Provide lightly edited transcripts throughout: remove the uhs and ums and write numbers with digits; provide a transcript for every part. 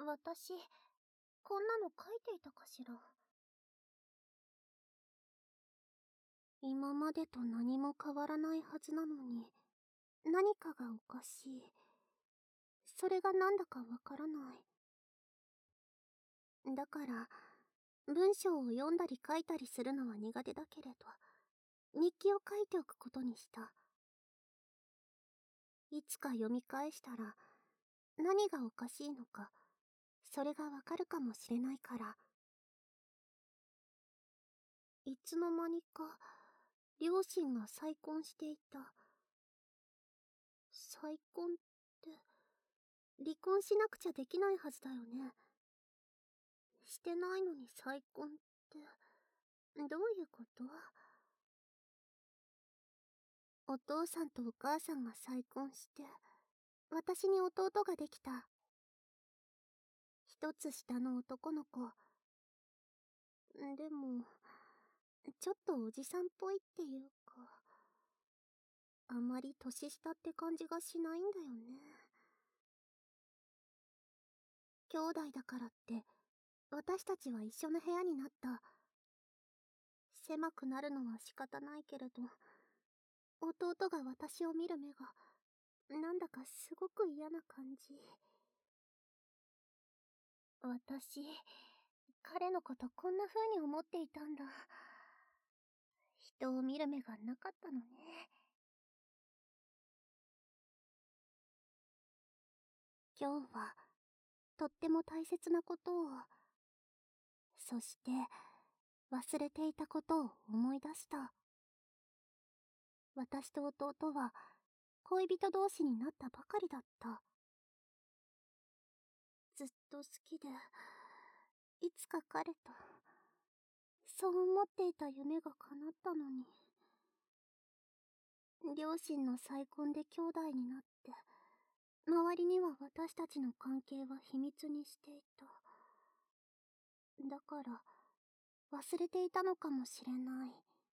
私、こんなの書いていたかしら。今までと何も変わらないはずなのに、何かがおかしい。それがなんだかわからない。だから、文章を読んだり書いたりするのは苦手だけれど、日記を書いておくことにした。いつか読み返したら、何がおかしいのか、それがわかるかもしれないから。いつの間にか、両親が再婚していた。再婚って、離婚しなくちゃできないはずだよね。してないのに再婚って、どういうこと？お父さんとお母さんが再婚して、私に弟ができた。一つ下の男の子。でも、ちょっとおじさんっぽいっていうか、あまり年下って感じがしないんだよね。兄弟だからって、私たちは一緒の部屋になった。狭くなるのは仕方ないけれど、弟が私を見る目が、なんだかすごく嫌な感じ。私、彼のことこんな風に思っていたんだ。人を見る目がなかったのね。今日は、とっても大切なことを、そして、忘れていたことを思い出した。私と弟は、恋人同士になったばかりだった。ずっと好きで、いつか彼と、そう思っていた夢が叶ったのに。両親の再婚で兄弟になって、周りには私たちの関係は秘密にしていた。だから、忘れていたのかもしれない。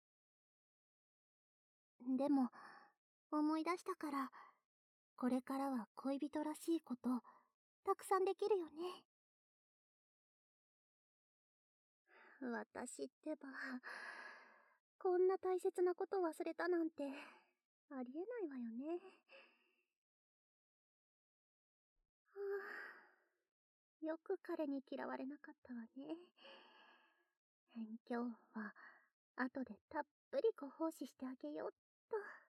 でも、思い出したから、これからは恋人らしいこと、たくさんできるよね。私ってば、こんな大切なこと忘れたなんて、ありえないわよね。はあ、よく彼に嫌われなかったわね。今日は、後でたっぷりご奉仕してあげようっと。